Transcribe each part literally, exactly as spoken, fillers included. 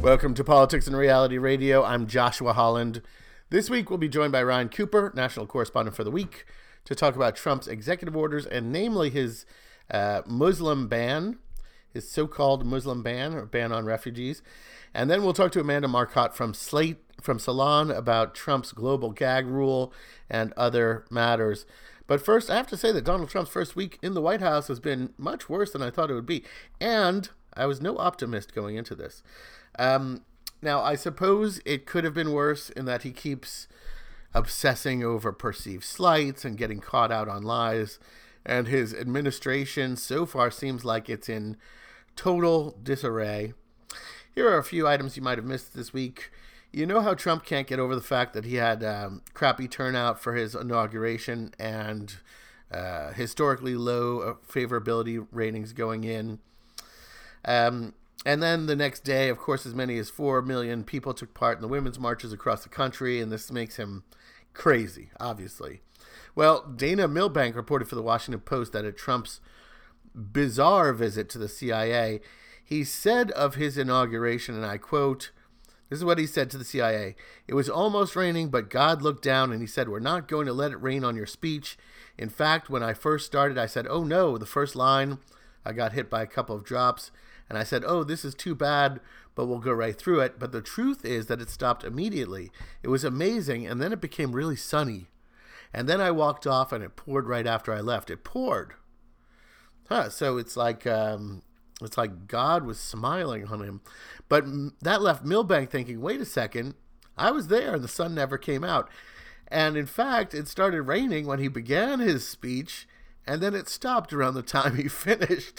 Welcome to Politics and Reality Radio. I'm Joshua Holland. This week we'll be joined by Ryan Cooper, national correspondent for The Week, to talk about Trump's executive orders and namely his uh, Muslim ban, his so-called Muslim ban or ban on refugees. And then we'll talk to Amanda Marcotte from Slate, from Salon, about Trump's global gag rule and other matters. But first, I have to say that Donald Trump's first week in the White House has been much worse than I thought it would be. And I was no optimist going into this. Um, now, I suppose it could have been worse in that he keeps obsessing over perceived slights and getting caught out on lies. And his administration so far seems like it's in total disarray. Here are a few items you might have missed this week. You know how Trump can't get over the fact that he had um, crappy turnout for his inauguration and uh, historically low favorability ratings going in. Um, and then the next day, of course, as many as four million people took part in the women's marches across the country, and this makes him crazy, obviously. Well, Dana Milbank reported for the Washington Post that at Trump's bizarre visit to the C I A, he said of his inauguration, and I quote, this is what he said to the C I A. "It was almost raining, but God looked down and he said, 'We're not going to let it rain on your speech.' In fact, when I first started, I said, 'Oh no,' the first line, I got hit by a couple of drops. And I said, 'Oh, this is too bad, but we'll go right through it.' But the truth is that it stopped immediately. It was amazing, and then it became really sunny. And then I walked off, and it poured right after I left. It poured." Huh, so it's like um, it's like God was smiling on him. But that left Milbank thinking, wait a second, I was there, and the sun never came out. And in fact, it started raining when he began his speech, and then it stopped around the time he finished.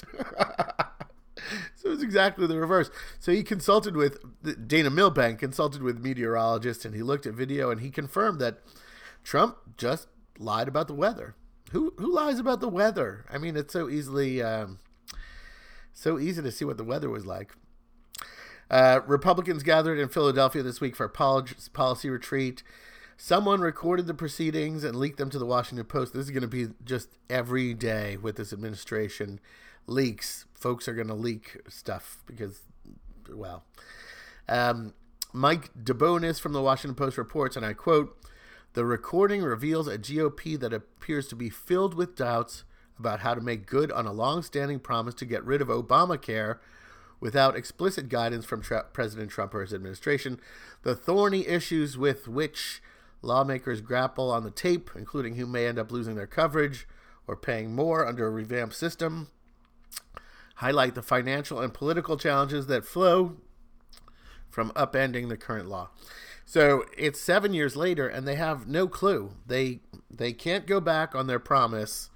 So it's exactly the reverse. So he consulted with, Dana Milbank consulted with meteorologists, and he looked at video, and he confirmed that Trump just lied about the weather. Who who lies about the weather? I mean, it's so easily, um, so easy to see what the weather was like. Uh, Republicans gathered in Philadelphia this week for a policy retreat. Someone recorded the proceedings and leaked them to the Washington Post. This is going to be just every day with this administration. Leaks. Folks are going to leak stuff because, well. Um, Mike DeBonis from the Washington Post reports, and I quote, "The recording reveals a G O P that appears to be filled with doubts about how to make good on a long-standing promise to get rid of Obamacare without explicit guidance from Tra- President Trump or his administration. The thorny issues with which lawmakers grapple on the tape, including who may end up losing their coverage or paying more under a revamped system, highlight the financial and political challenges that flow from upending the current law." So it's seven years later, and they have no clue. They they can't go back on their promise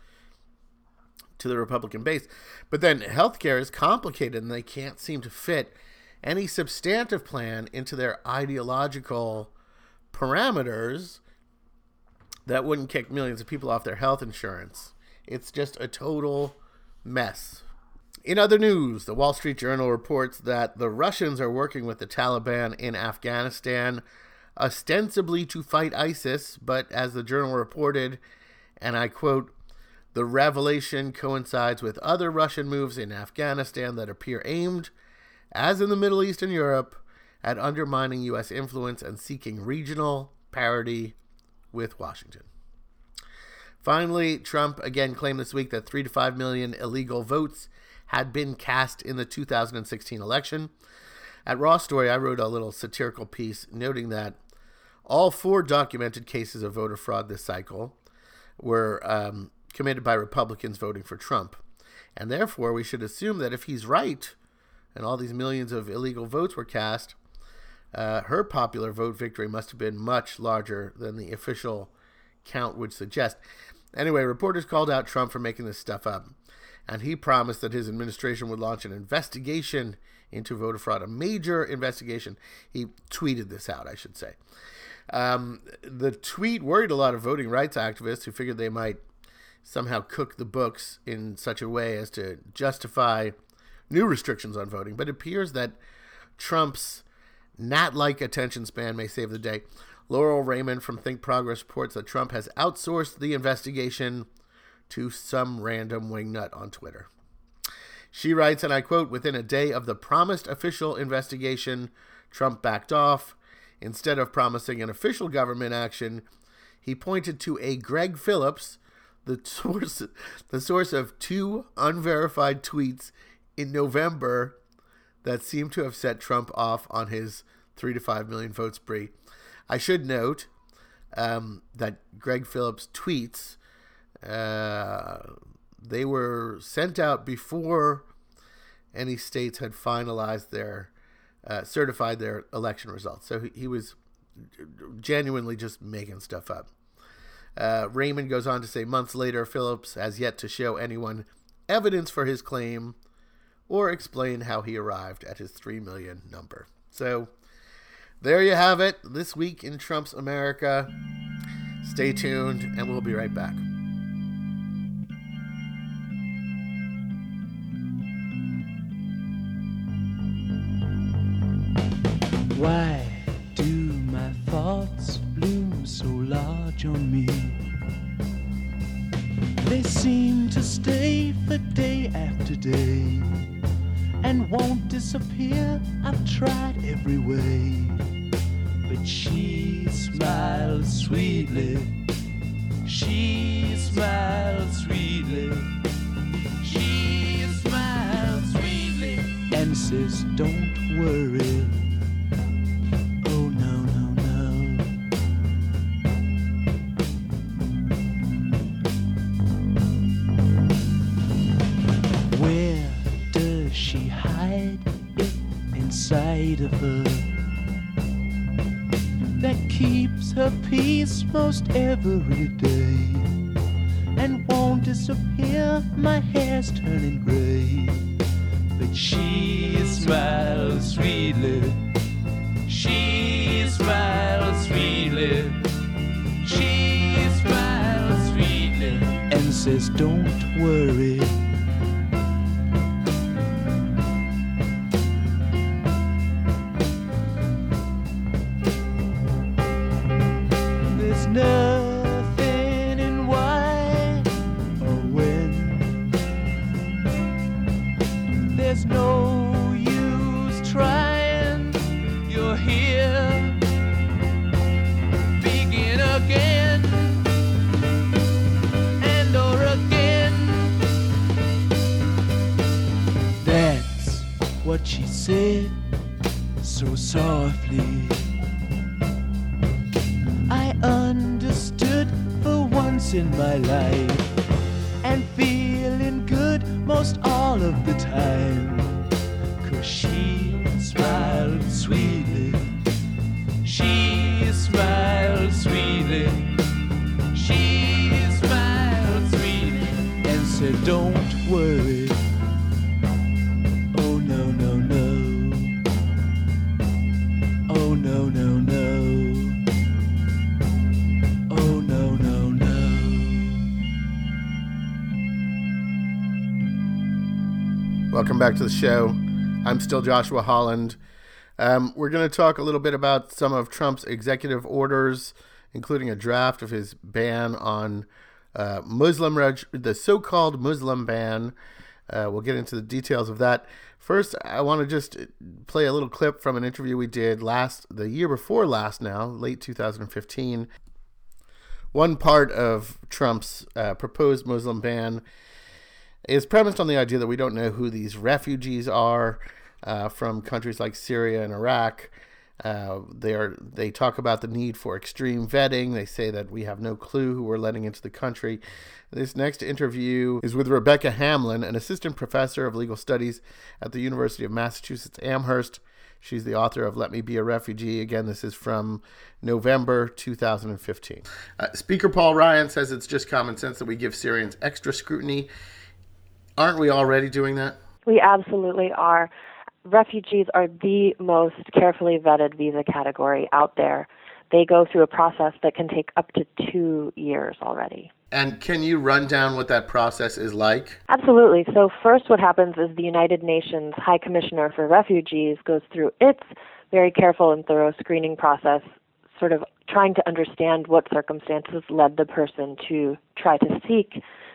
to the Republican base. But then healthcare is complicated, and they can't seem to fit any substantive plan into their ideological parameters that wouldn't kick millions of people off their health insurance. It's just a total mess. In other news, the Wall Street Journal reports that the Russians are working with the Taliban in Afghanistan, ostensibly to fight ISIS, but as the Journal reported, and I quote, "The revelation coincides with other Russian moves in Afghanistan that appear aimed, as in the Middle East and Europe, at undermining U S influence and seeking regional parity with Washington." Finally, Trump again claimed this week that three to five million illegal votes had been cast in the two thousand sixteen election. At Raw Story, I wrote a little satirical piece noting that all four documented cases of voter fraud this cycle were um, committed by Republicans voting for Trump. And therefore, we should assume that if he's right and all these millions of illegal votes were cast, uh, her popular vote victory must have been much larger than the official count would suggest. Anyway, reporters called out Trump for making this stuff up, and he promised that his administration would launch an investigation into voter fraud, a major investigation. He tweeted this out, I should say. Um, the tweet worried a lot of voting rights activists who figured they might somehow cook the books in such a way as to justify new restrictions on voting. But it appears that Trump's gnat-like attention span may save the day. Laurel Raymond from Think Progress reports that Trump has outsourced the investigation to some random wingnut on Twitter. She writes, and I quote, "Within a day of the promised official investigation, Trump backed off. Instead of promising an official government action, he pointed to a Greg Phillips, the source, the source of two unverified tweets in November that seemed to have set Trump off on his three to five million vote spree." I should note um, that Greg Phillips' tweets, uh, they were sent out before any states had finalized their, uh, certified their election results. So he, he was genuinely just making stuff up. Uh, Raymond goes on to say, months later, Phillips has yet to show anyone evidence for his claim or explain how he arrived at his three million number. So there you have it. This week in Trump's America. Stay tuned, and we'll be right back. Why do my thoughts bloom so large on me? They seem to stay for day after day and won't disappear. I've tried every way, but she smiles sweetly. She smiles sweetly. She smiles sweetly and says, "Don't worry." Oh no, no, no. Where does she hide it inside of her that keeps her peace most every day and won't disappear? My hair's turning gray, but she smiles sweetly. She smiles sweetly. She smiles sweetly and says, "Don't worry." There's nothing in why or when. There's no use trying. You're here. Begin again and or again. That's what she said so softly. I understood for once in my life and feeling good most all of the time. 'Cause she smiled sweetly. She smiled sweetly. She smiled sweetly and said, "Don't worry." Oh no, no, no. Oh no, no, no. Oh no, no, no. Welcome back to the show. I'm still Joshua Holland. Um, we're going to talk a little bit about some of Trump's executive orders, including a draft of his ban on uh, Muslim, reg- the so-called Muslim ban. Uh, we'll get into the details of that. First, I want to just play a little clip from an interview we did last, the year before last now, late two thousand fifteen. One part of Trump's uh, proposed Muslim ban is premised on the idea that we don't know who these refugees are uh, from countries like Syria and Iraq. Uh, they are. They talk about the need for extreme vetting. They say that we have no clue who we're letting into the country. This next interview is with Rebecca Hamlin, an assistant professor of legal studies at the University of Massachusetts Amherst. She's the author of Let Me Be a Refugee. Again, this is from November two thousand fifteen. Uh, Speaker Paul Ryan says it's just common sense that we give Syrians extra scrutiny. Aren't we already doing that? We absolutely are. Refugees are the most carefully vetted visa category out there. They go through a process that can take up to two years already. And can you run down what that process is like? Absolutely. So first what happens is the United Nations High Commissioner for Refugees goes through its very careful and thorough screening process, sort of trying to understand what circumstances led the person to try to seek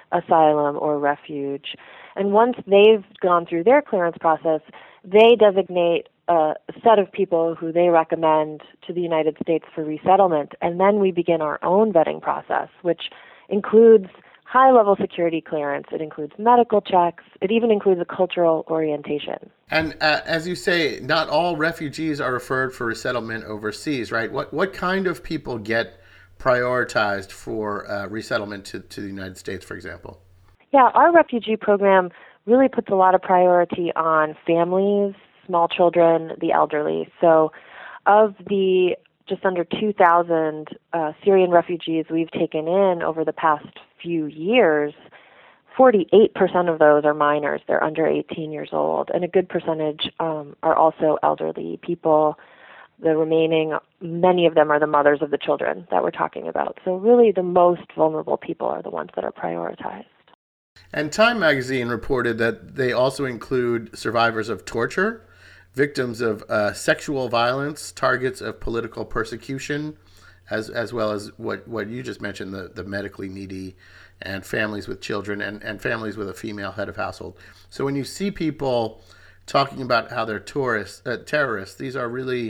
asylum or refuge. And once they've gone through their clearance process, they designate a set of people who they recommend to the United States for resettlement. And then we begin our own vetting process, which includes high-level security clearance. It includes medical checks. It even includes a cultural orientation. And uh, as you say, not all refugees are referred for resettlement overseas, right? What what kind of people get prioritized for uh, resettlement to, to the United States, for example? Yeah, our refugee program really puts a lot of priority on families, small children, the elderly. So of the just under two thousand uh, Syrian refugees we've taken in over the past few years, forty-eight percent of those are minors. They're under eighteen years old, and a good percentage um, are also elderly people. The remaining, many of them are the mothers of the children that we're talking about. So really the most vulnerable people are the ones that are prioritized. And Time magazine reported that they also include survivors of torture, victims of uh, sexual violence, targets of political persecution, as as well as what, what you just mentioned, the, the medically needy and families with children and, and families with a female head of household. So when you see people talking about how they're tourists, uh, terrorists, these are really,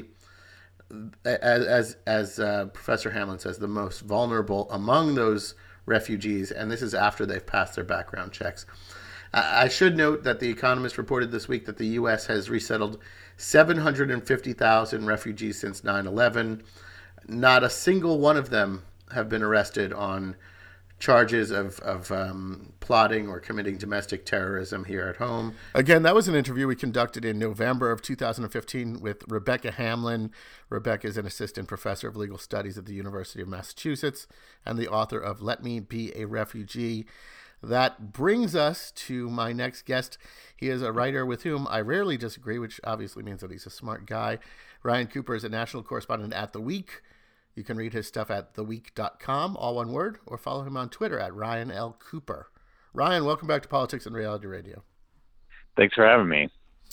as as, as uh, Professor Hamlin says, the most vulnerable among those refugees, and this is after they've passed their background checks. I should note that The Economist reported this week that the U S has resettled seven hundred fifty thousand refugees since nine eleven. Not a single one of them have been arrested on charges of, of um, plotting or committing domestic terrorism here at home. Again, that was an interview we conducted in November of two thousand fifteen with Rebecca Hamlin. Rebecca is an assistant professor of legal studies at the University of Massachusetts and the author of Let Me Be a Refugee. That brings us to my next guest. He is a writer with whom I rarely disagree, which obviously means that he's a smart guy. Ryan Cooper is a national correspondent at The Week. You can read his stuff at the week dot com, all one word, or follow him on Twitter at Ryan L. Cooper. Ryan, welcome back to Politics and Reality Radio. Thanks for having me.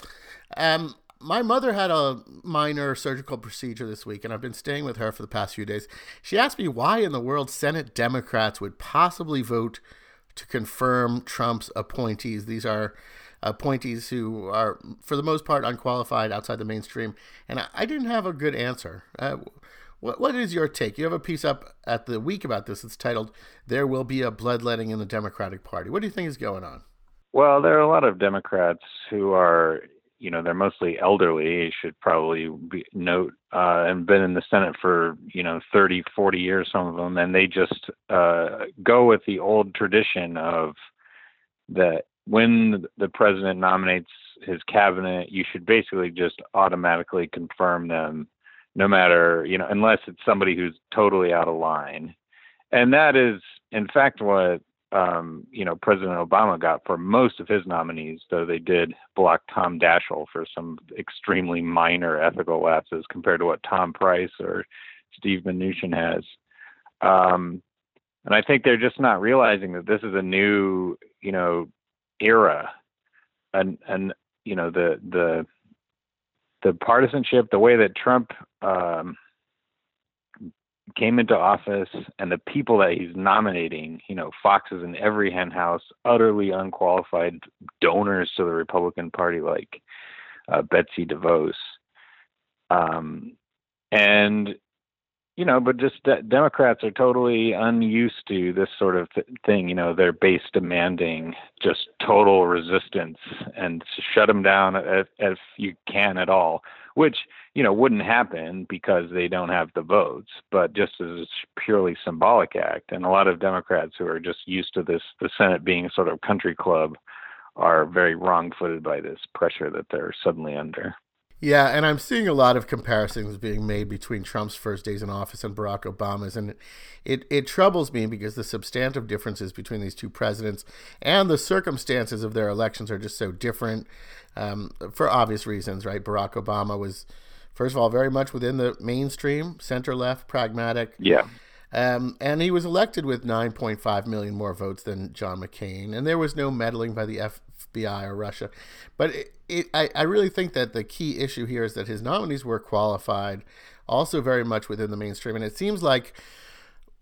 Um, my mother had a minor surgical procedure this week, and I've been staying with her for the past few days. She asked me why in the world Senate Democrats would possibly vote to confirm Trump's appointees. These are appointees who are, for the most part, unqualified outside the mainstream. And I, I didn't have a good answer. Uh, what, what is your take? You have a piece up at The Week about this. It's titled, There Will Be a Bloodletting in the Democratic Party. What do you think is going on? Well, there are a lot of Democrats who are, you know, they're mostly elderly, should probably be, note, uh, and been in the Senate for, you know, thirty, forty years, some of them, and they just uh, go with the old tradition of that when the president nominates his cabinet, you should basically just automatically confirm them, no matter, you know, unless it's somebody who's totally out of line. And that is, in fact, what Um, you know, President Obama got for most of his nominees, though they did block Tom Daschle for some extremely minor ethical lapses compared to what Tom Price or Steve Mnuchin has. Um, and I think they're just not realizing that this is a new, you know, era, and and you know the the the partisanship, the way that Trump um, came into office, and the people that he's nominating, you know, foxes in every hen house, utterly unqualified donors to the Republican Party like uh, Betsy DeVos. Um, and, you know, but just de- Democrats are totally unused to this sort of th- thing. You know, they're base demanding just total resistance and shut them down if, if you can at all, which, you know, wouldn't happen because they don't have the votes, but just as a purely symbolic act. And a lot of Democrats who are just used to this, the Senate being a sort of country club, are very wrong-footed by this pressure that they're suddenly under. Yeah, and I'm seeing a lot of comparisons being made between Trump's first days in office and Barack Obama's, and it, it troubles me because the substantive differences between these two presidents and the circumstances of their elections are just so different, um, for obvious reasons, right? Barack Obama was, first of all, very much within the mainstream, center-left, pragmatic. Yeah. Um, and he was elected with nine point five million more votes than John McCain, and there was no meddling by the F B I or Russia. But it, it, I, I really think that the key issue here is that his nominees were qualified, also very much within the mainstream. And it seems like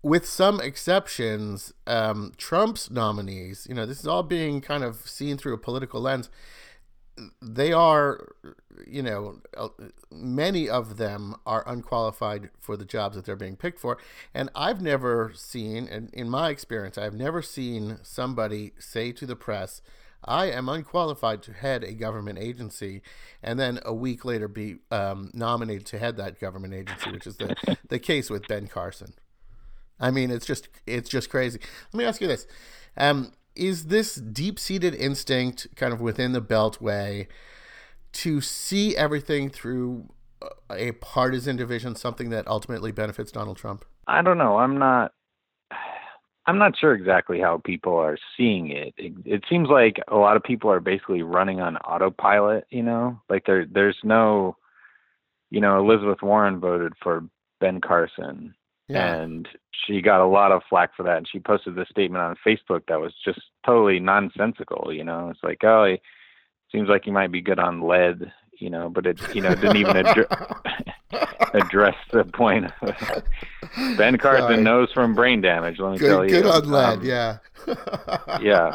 with some exceptions, um, Trump's nominees, you know, this is all being kind of seen through a political lens. They are, you know, many of them are unqualified for the jobs that they're being picked for. And I've never seen, and in my experience, I've never seen somebody say to the press, I am unqualified to head a government agency, and then a week later be um, nominated to head that government agency, which is the, the case with Ben Carson. I mean, it's just it's just crazy. Let me ask you this. Um, is this deep-seated instinct kind of within the Beltway to see everything through a partisan division something that ultimately benefits Donald Trump? I don't know. I'm not I'm not sure exactly how people are seeing it. It, it seems like a lot of people are basically running on autopilot, you know? Like there there's no, you know, Elizabeth Warren voted for Ben Carson. Yeah. And she got a lot of flack for that. And she posted this statement on Facebook that was just totally nonsensical. You know, it's like, oh, it seems like you might be good on lead, you know, but it, you know, didn't even ad- address the point. Ben Carson Sorry. knows from brain damage. Let me good, tell you. Good on lead. Um, yeah. yeah.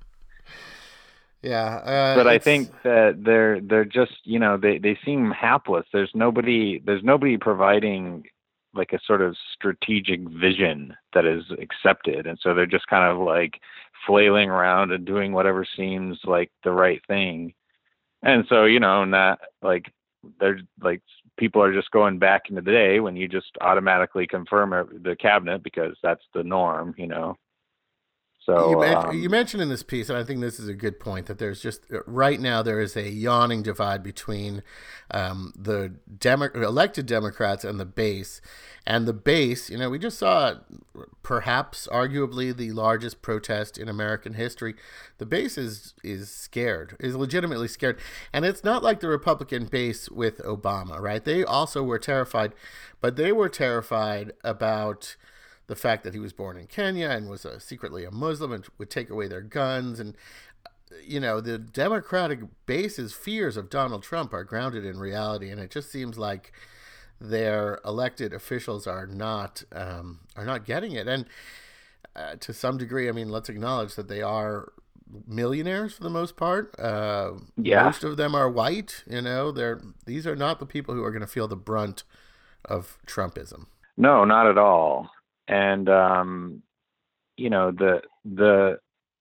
Yeah. Uh, but I think that they're, they're just, you know, they, they seem hapless. There's nobody, there's nobody providing like a sort of strategic vision that is accepted. And so they're just kind of like flailing around and doing whatever seems like the right thing. And so, you know, not like they're like people are just going back into the day when you just automatically confirm the cabinet because that's the norm, you know. So you, mentioned, um, you mentioned in this piece, and I think this is a good point, that there's just right now there is a yawning divide between um, the Demo- elected Democrats and the base. And the base, you know, we just saw perhaps arguably the largest protest in American history. The base is is scared, is legitimately scared. And it's not like the Republican base with Obama, right? They also were terrified, but they were terrified about the fact that he was born in Kenya and was a, secretly a Muslim and would take away their guns. And, you know, the Democratic base's fears of Donald Trump are grounded in reality. And it just seems like their elected officials are not um, are not getting it. And uh, to some degree, I mean, let's acknowledge that they are millionaires for the most part. Uh, yeah. Most of them are white. You know, they're these are not the people who are going to feel the brunt of Trumpism. No, not at all. And, um, you know, the, the,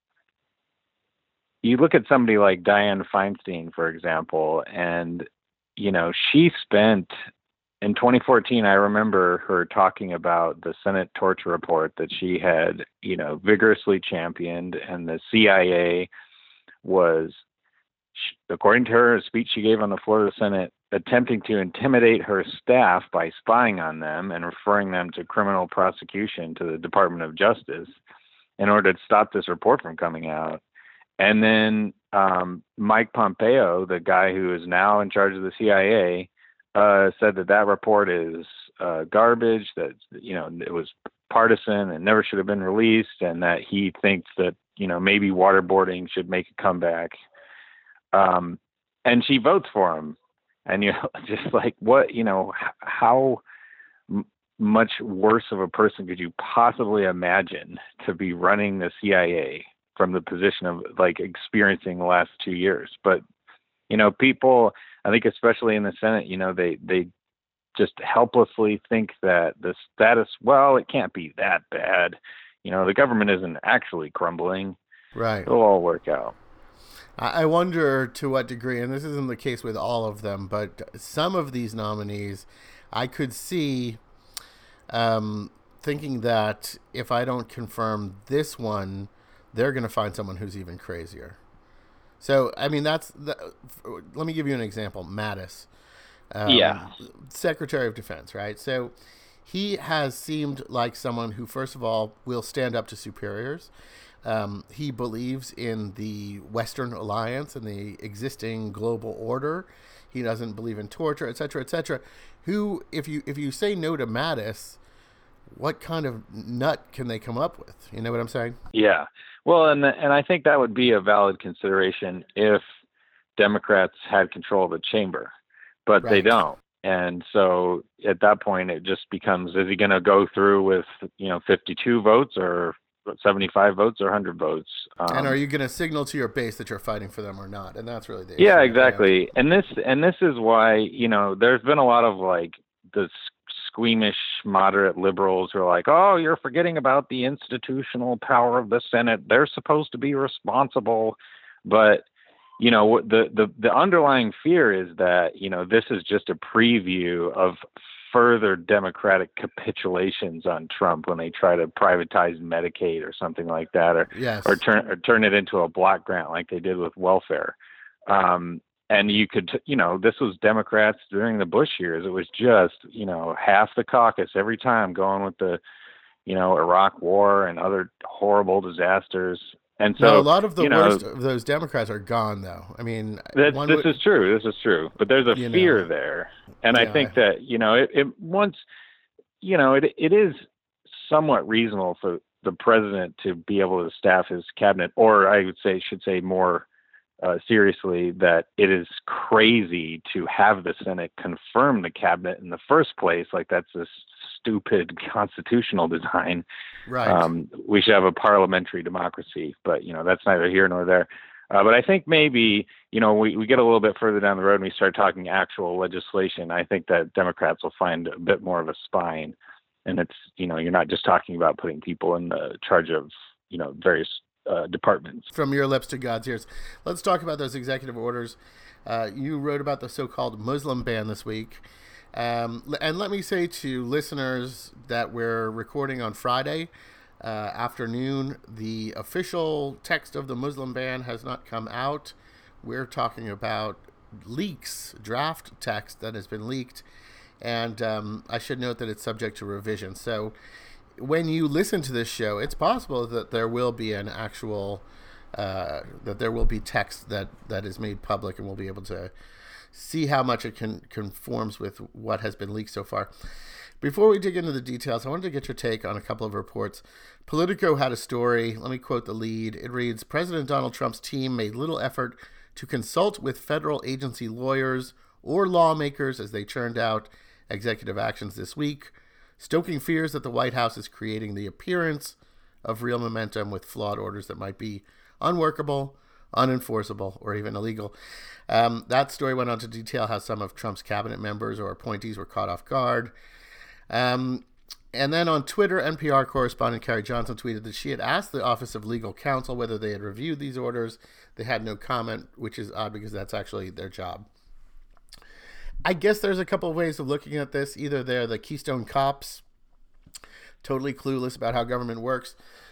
you look at somebody like Dianne Feinstein, for example, and, you know, she spent in twenty fourteen, I remember her talking about the Senate torture report that she had, you know, vigorously championed, and the C I A was, according to her, a speech she gave on the floor of the Senate, attempting to intimidate her staff by spying on them and referring them to criminal prosecution to the Department of Justice in order to stop this report from coming out. And then um, Mike Pompeo, the guy who is now in charge of the C I A, uh, said that that report is uh, garbage, that, you know, it was partisan and never should have been released, and that he thinks that, you know, maybe waterboarding should make a comeback. Um, and she votes for him. And you're just like, what, you know, how m- much worse of a person could you possibly imagine to be running the C I A from the position of like experiencing the last two years? But, you know, people, I think especially in the Senate, you know, they, they just helplessly think that the status, well, it can't be that bad. You know, the government isn't actually crumbling. Right. It'll all work out. I wonder to what degree, and this isn't the case with all of them, but some of these nominees, I could see um, thinking that if I don't confirm this one, they're going to find someone who's even crazier. So, I mean, that's the, let me give you an example. Mattis, um, yeah, Secretary of Defense, right? So he has seemed like someone who, first of all, will stand up to superiors. Um, he believes in the Western alliance and the existing global order. He doesn't believe in torture, et cetera, et cetera. Who, if you if you say no to Mattis, what kind of nut can they come up with? You know what I'm saying? Yeah. Well, and and I think that would be a valid consideration if Democrats had control of the chamber, but right. They don't. And so at that point, it just becomes, is he going to go through with, you know, fifty-two votes or seventy-five votes or one hundred votes? Um, and are you going to signal to your base that you're fighting for them or not? And that's really the issue. Yeah, exactly. And this, and this is why, you know, there's been a lot of like the squeamish moderate liberals who are like, oh, you're forgetting about the institutional power of the Senate. They're supposed to be responsible. But, you know, the, the, the underlying fear is that, you know, this is just a preview of further Democratic capitulations on Trump when they try to privatize Medicaid or something like that, or, yes. or turn, or turn it into a block grant like they did with welfare. Um, And you could, you know, this was Democrats during the Bush years. It was just, you know, half the caucus every time going with the, you know, Iraq War and other horrible disasters. And so now, a lot of the you know, worst of those Democrats are gone, though. I mean, this, one this would, is true. This is true. But there's a you fear know, there. And yeah, I think that, you know, it, it once, you know, it it is somewhat reasonable for the president to be able to staff his cabinet, or I would say, should say more Uh, seriously, that it is crazy to have the Senate confirm the cabinet in the first place. Like, that's a stupid constitutional design. right. Um, we should have a parliamentary democracy, but, you know, that's neither here nor there. Uh, but I think maybe, you know, we, we get a little bit further down the road and we start talking actual legislation. I think that Democrats will find a bit more of a spine. And it's, you know, you're not just talking about putting people in the charge of, you know, various Uh, departments. From your lips to God's ears. Let's talk about those executive orders. Uh, you wrote about the so-called Muslim ban this week. Um, and let me say to listeners that we're recording on Friday uh, afternoon. The official text of the Muslim ban has not come out. We're talking about leaks, draft text that has been leaked. And um, I should note that it's subject to revision. So when you listen to this show, it's possible that there will be an actual, uh, that there will be text that, that is made public, and we'll be able to see how much it can conforms with what has been leaked so far. Before we dig into the details, I wanted to get your take on a couple of reports. Politico had a story. Let me quote the lead. It reads, President Donald Trump's team made little effort to consult with federal agency lawyers or lawmakers as they churned out executive actions this week, stoking fears that the White House is creating the appearance of real momentum with flawed orders that might be unworkable, unenforceable, or even illegal. Um, that story went on to detail how some of Trump's cabinet members or appointees were caught off guard. Um, and then on Twitter, N P R correspondent Carrie Johnson tweeted that she had asked the Office of Legal Counsel whether they had reviewed these orders. They had no comment, which is odd because that's actually their job. I guess there's a couple of ways of looking at this. Either they're the Keystone Cops, totally clueless about how government works,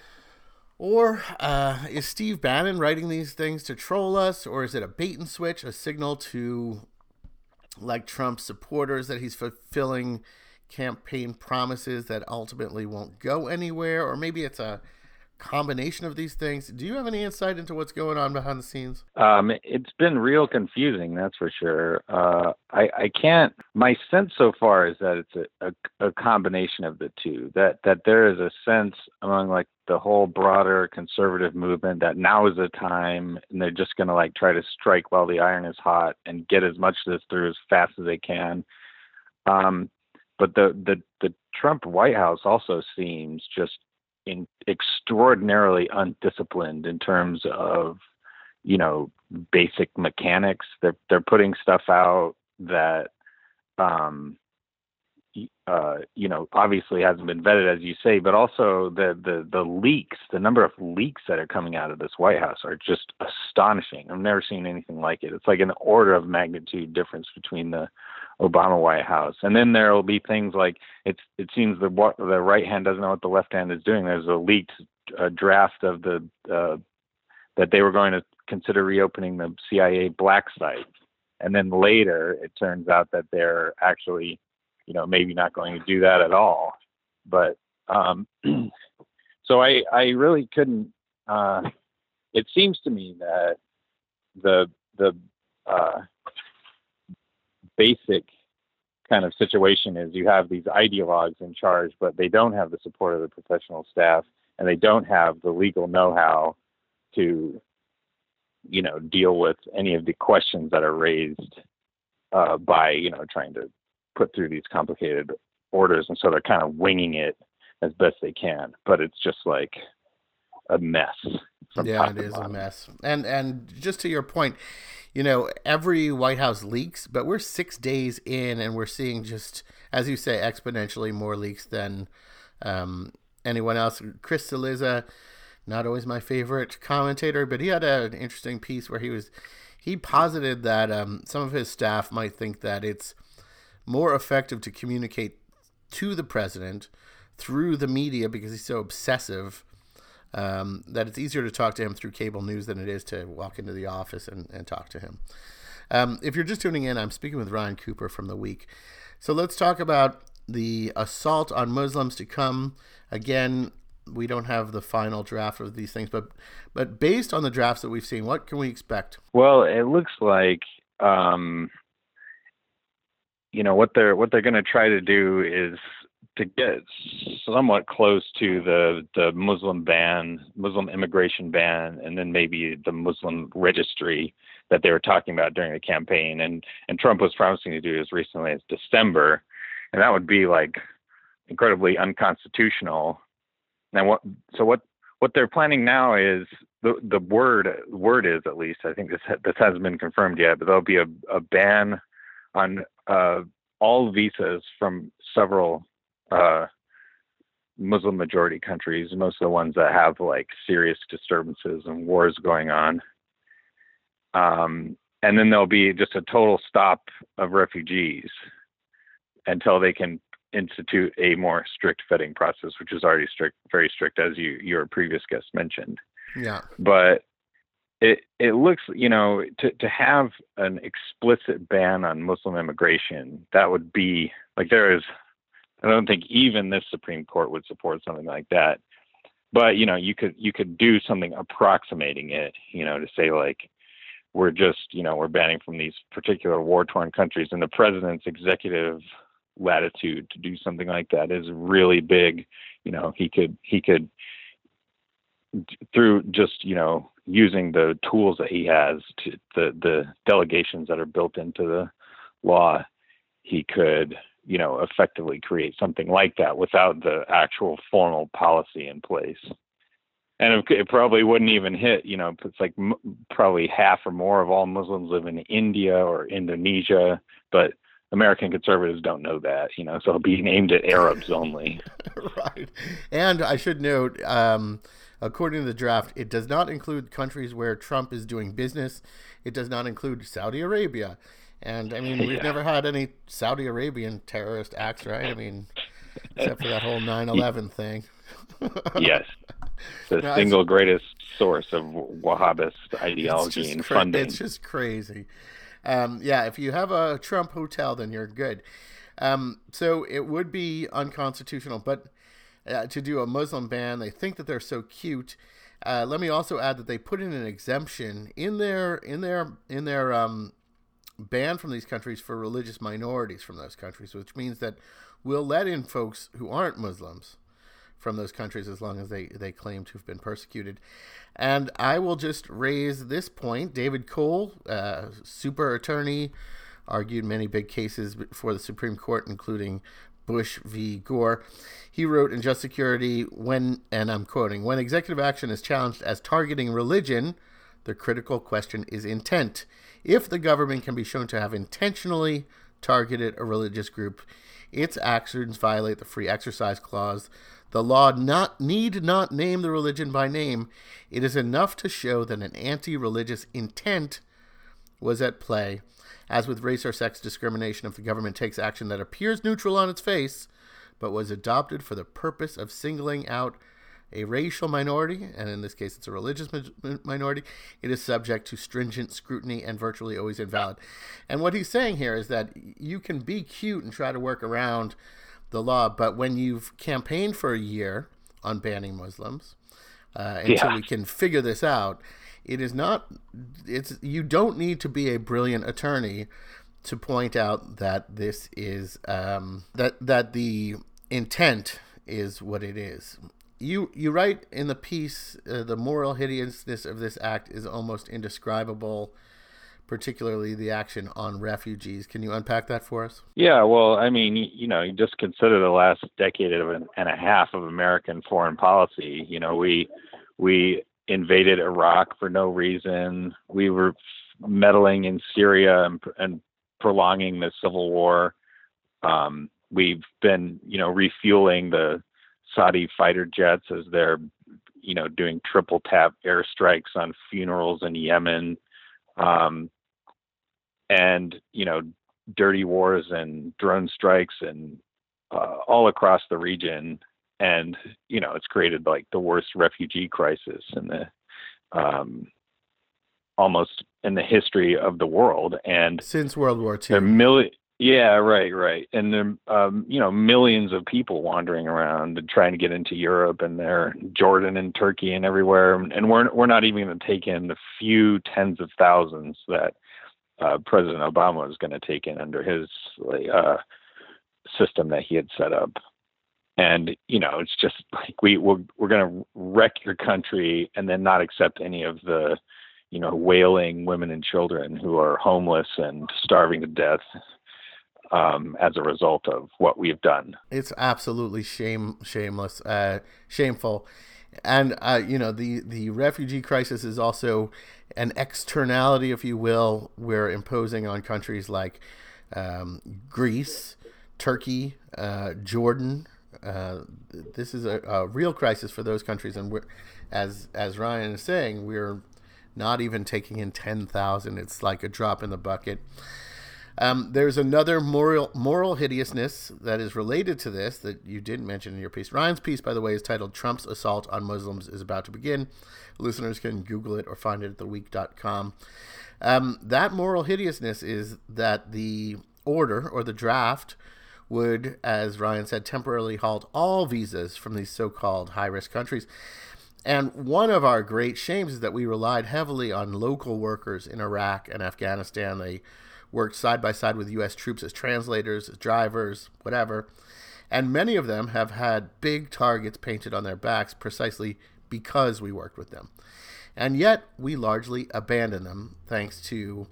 or uh, is Steve Bannon writing these things to troll us, or is it a bait and switch, a signal to, like, Trump's supporters that he's fulfilling campaign promises that ultimately won't go anywhere, or maybe it's a combination of these things? Do you have any insight into what's going on behind the scenes? Um, it's been real confusing, that's for sure. Uh, I, I can't, my sense so far is that it's a, a, a combination of the two, that, that there is a sense among like the whole broader conservative movement that now is the time, and they're just going to like try to strike while the iron is hot and get as much of this through as fast as they can. Um, but the, the, the Trump White House also seems just in extraordinarily undisciplined in terms of, you know, basic mechanics. They're they're putting stuff out that, um, uh, you know, obviously hasn't been vetted, as you say, but also the the the leaks, the number of leaks that are coming out of this White House are just astonishing. I've never seen anything like it. It's like an order of magnitude difference between the Obama White House. And then there will be things like it's it seems the the right hand doesn't know what the left hand is doing. There's a leaked uh, draft of the uh, that they were going to consider reopening the C I A black site, and then later it turns out that they're actually, you know, maybe not going to do that at all. But um, so I I really couldn't. Uh, it seems to me that the the uh, basic kind of situation is you have these ideologues in charge, but they don't have the support of the professional staff, and they don't have the legal know-how to, you know, deal with any of the questions that are raised uh, by, you know, trying to put through these complicated orders, and so they're kind of winging it as best they can. But it's just like a mess. Yeah, it is a mess. And and just to your point, you know, every White House leaks, but we're six days in, and we're seeing just, as you say, exponentially more leaks than um, anyone else. Chris Cillizza, not always my favorite commentator, but he had a, an interesting piece where he was he posited that um, some of his staff might think that it's more effective to communicate to the president through the media because he's so obsessive. Um, that it's easier to talk to him through cable news than it is to walk into the office and, and talk to him. Um, if you're just tuning in, I'm speaking with Ryan Cooper from The Week. So let's talk about the assault on Muslims to come. Again, we don't have the final draft of these things, but but based on the drafts that we've seen, what can we expect? Well, it looks like um, you know what they're what they're going to try to do is to get somewhat close to the the Muslim ban, Muslim immigration ban, and then maybe the Muslim registry that they were talking about during the campaign. And and Trump was promising to do as recently as December, and that would be like incredibly unconstitutional. Now, what so what what they're planning now is the the word word is, at least I think this this hasn't been confirmed yet, but there'll be a, a ban on uh, all visas from several uh, Muslim majority countries, most of the ones that have like serious disturbances and wars going on. Um, and then there'll be just a total stop of refugees until they can institute a more strict vetting process, which is already strict, very strict, as you, your previous guest mentioned. Yeah. But it, it looks, you know, to, to have an explicit ban on Muslim immigration, that would be like, there is, I don't think even this Supreme Court would support something like that. But, you know, you could you could do something approximating it, you know, to say like, we're just, you know, we're banning from these particular war-torn countries, and the president's executive latitude to do something like that is really big. You know, he could he could through just, you know, using the tools that he has, to the the delegations that are built into the law, he could, you know, effectively create something like that without the actual formal policy in place. And it, it probably wouldn't even hit, you know, it's like m- probably half or more of all Muslims live in India or Indonesia, but American conservatives don't know that, you know, so it'll be aimed at Arabs only. Right. And I should note, um, according to the draft, it does not include countries where Trump is doing business. It does not include Saudi Arabia. And I mean, we've yeah. never had any Saudi Arabian terrorist acts, right? I mean, except for that whole nine eleven thing. Yes. The no, single greatest source of Wahhabist ideology and cra- funding. It's just crazy. Um, yeah, if you have a Trump hotel, then you're good. Um, so it would be unconstitutional, but uh, to do a Muslim ban, they think that they're so cute. Uh, let me also add that they put in an exemption in their in their in their um, ban from these countries for religious minorities from those countries, which means that we'll let in folks who aren't Muslims from those countries as long as they, they claim to have been persecuted. And I will just raise this point. David Cole, uh, super attorney, argued many big cases before the Supreme Court, including Bush v. Gore. He wrote in Just Security, when, and I'm quoting, when executive action is challenged as targeting religion, the critical question is intent. If the government can be shown to have intentionally targeted a religious group, its actions violate the Free Exercise Clause. The law not need not name the religion by name. It is enough to show that an anti-religious intent was at play. As with race or sex discrimination, if the government takes action that appears neutral on its face, but was adopted for the purpose of singling out a racial minority, and in this case it's a religious minority, it is subject to stringent scrutiny and virtually always invalid. And what he's saying here is that you can be cute and try to work around the law, but when you've campaigned for a year on banning Muslims, uh, until yeah. we can figure this out, it is not, it's, you don't need to be a brilliant attorney to point out that this is, um, that, that the intent is what it is. You you write in the piece, uh, the moral hideousness of this act is almost indescribable, particularly the action on refugees. Can you unpack that for us? Yeah, well, I mean, you know, you just consider the last decade of an, and a half of American foreign policy. You know, we we invaded Iraq for no reason. We were meddling in Syria and, and prolonging the civil war. Um, we've been, you know, refueling the Saudi fighter jets as they're, you know, doing triple tap airstrikes on funerals in Yemen. Um, and, you know, dirty wars and drone strikes and uh, all across the region. And, you know, it's created like the worst refugee crisis in the um, almost in the history of the world. And since World War Two. There are mil- yeah, right, right. And there are, um, you know, millions of people wandering around and trying to get into Europe, and they're Jordan and Turkey and everywhere. And we're, we're not even going to take in the few tens of thousands that uh, President Obama was going to take in under his uh, system that he had set up. And, you know, it's just like we, we're, we're going to wreck your country and then not accept any of the, you know, wailing women and children who are homeless and starving to death um, as a result of what we've done. It's absolutely shame, shameless, uh, shameful. And, uh, you know, the, the refugee crisis is also an externality, if you will, we're imposing on countries like um, Greece, Turkey, uh, Jordan. Uh, this is a, a real crisis for those countries. And we're, as as Ryan is saying, we're not even taking in ten thousand. It's like a drop in the bucket. Um, there's another moral moral hideousness that is related to this that you didn't mention in your piece. Ryan's piece, by the way, is titled "Trump's Assault on Muslims is About to Begin." Listeners can Google it or find it at the week dot com. Um, that moral hideousness is that the order or the draft would, as Ryan said, temporarily halt all visas from these so-called high-risk countries. And one of our great shames is that we relied heavily on local workers in Iraq and Afghanistan. They worked side by side with U S troops as translators, as drivers, whatever. And many of them have had big targets painted on their backs precisely because we worked with them. And yet we largely abandoned them thanks to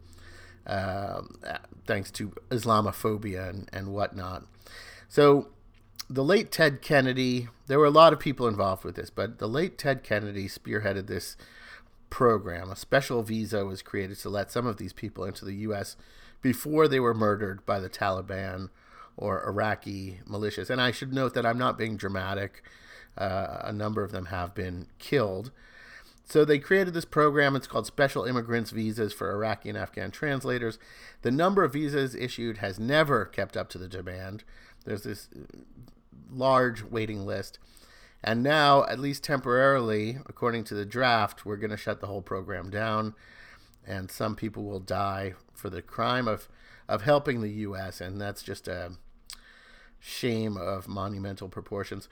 uh, thanks to Islamophobia and, and whatnot. So the late Ted Kennedy, there were a lot of people involved with this, but the late Ted Kennedy spearheaded this program. A special visa was created to let some of these people into the U S before they were murdered by the Taliban or Iraqi militias. And I should note that I'm not being dramatic. Uh, a number of them have been killed. So they created this program. It's called Special Immigrants Visas for Iraqi and Afghan translators. The number of visas issued has never kept up to the demand. There's this large waiting list. And now, at least temporarily, according to the draft, we're going to shut the whole program down. And some people will die for the crime of, of helping the U S. And that's just a shame of monumental proportions.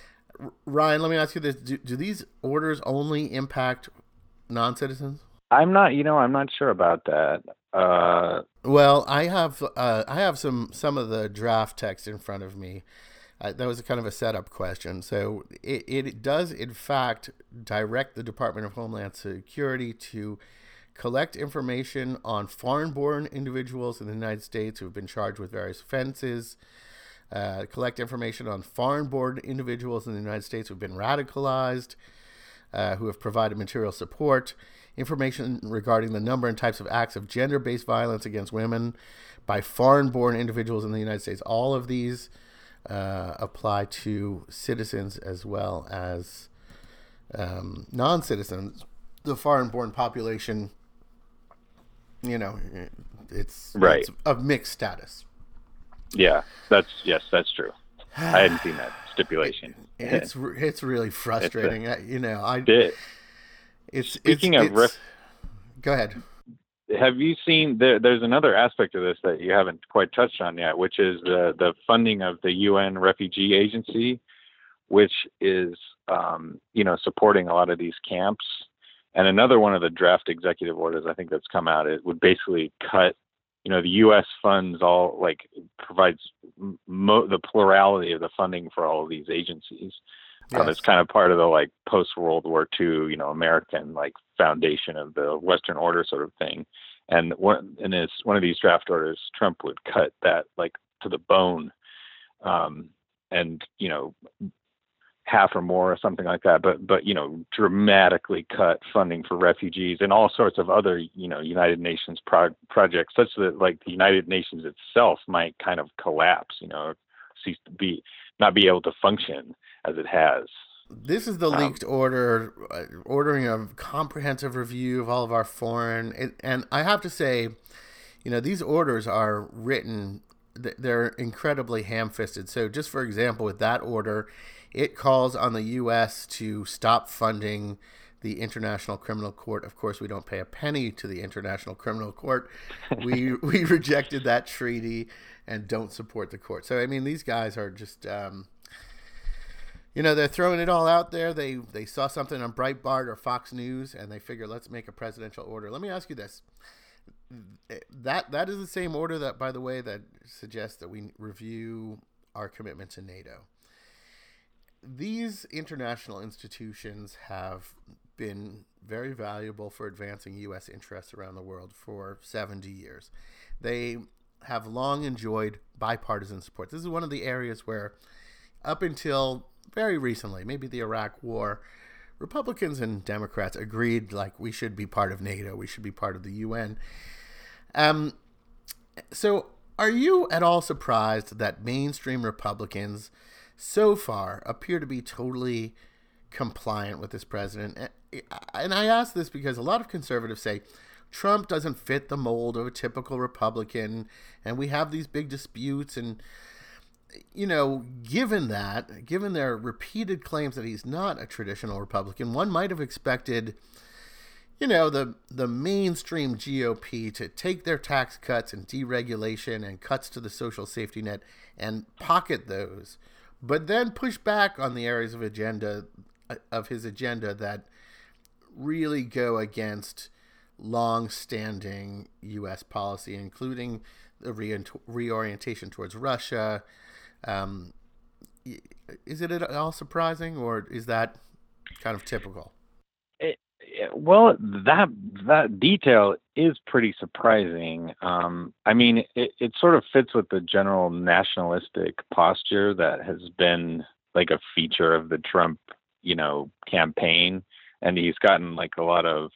Ryan, let me ask you this. Do, do these orders only impact non-citizens? I'm not, you know, I'm not sure about that. Uh, well, I have uh, I have some, some of the draft text in front of me. Uh, that was a kind of a setup question. So it, it does, in fact, direct the Department of Homeland Security to collect information on foreign-born individuals in the United States who have been charged with various offenses, Uh, collect information on foreign-born individuals in the United States who have been radicalized, uh, who have provided material support, information regarding the number and types of acts of gender-based violence against women by foreign-born individuals in the United States. All of these uh, apply to citizens as well as um, non-citizens. The foreign-born population, you know, it's, right. it's of mixed status. Yeah, that's yes, that's true. I hadn't seen that stipulation. It, it's it's really frustrating. It's a, you know, I. It, it's speaking it's, of. it's, Ref, go ahead. Have you seen? There, there's another aspect of this that you haven't quite touched on yet, which is the the funding of the U N Refugee Agency, which is um, you know supporting a lot of these camps. And another one of the draft executive orders I think that's come out, it would basically cut. You know, the U S funds all like provides mo- the plurality of the funding for all of these agencies. Yes. Um, it's kind of part of the like post World War Two, you know, American like foundation of the Western order sort of thing. And one in his one of these draft orders, Trump would cut that like to the bone, um, and you know, half or more or something like that. But but you know, dramatically cut funding for refugees and all sorts of other you know United Nations pro- projects, such that like the United Nations itself might kind of collapse. You know, cease to be not be able to function as it has. This is the leaked um, order, uh, ordering a comprehensive review of all of our foreign. It, and I have to say, you know, these orders are written, they're incredibly ham-fisted. So just for example, with that order, it calls on the U S to stop funding the International Criminal Court. Of course, we don't pay a penny to the International Criminal Court. We we rejected that treaty and don't support the court. So, I mean, these guys are just... Um, You know, they're throwing it all out there. They they saw something on Breitbart or Fox News, and they figure, let's make a presidential order. Let me ask you this. That That is the same order that, by the way, that suggests that we review our commitment to NATO. These international institutions have been very valuable for advancing U S interests around the world for seventy years. They have long enjoyed bipartisan support. This is one of the areas where, up until very recently, maybe the Iraq War, Republicans and Democrats agreed like we should be part of NATO, we should be part of the U N. Um, so are you at all surprised that mainstream Republicans so far appear to be totally compliant with this president? And I ask this because a lot of conservatives say Trump doesn't fit the mold of a typical Republican, and we have these big disputes. And you know, given that, given their repeated claims that he's not a traditional Republican, one might have expected, you know, the the mainstream G O P to take their tax cuts and deregulation and cuts to the social safety net and pocket those, but then push back on the areas of agenda of his agenda that really go against long-standing U S policy, including the re- reorientation towards Russia. Um, is it at all surprising, or is that kind of typical? It, it, well, that that detail is pretty surprising. Um, I mean, it, it sort of fits with the general nationalistic posture that has been like a feature of the Trump, you know, campaign, and he's gotten like a lot of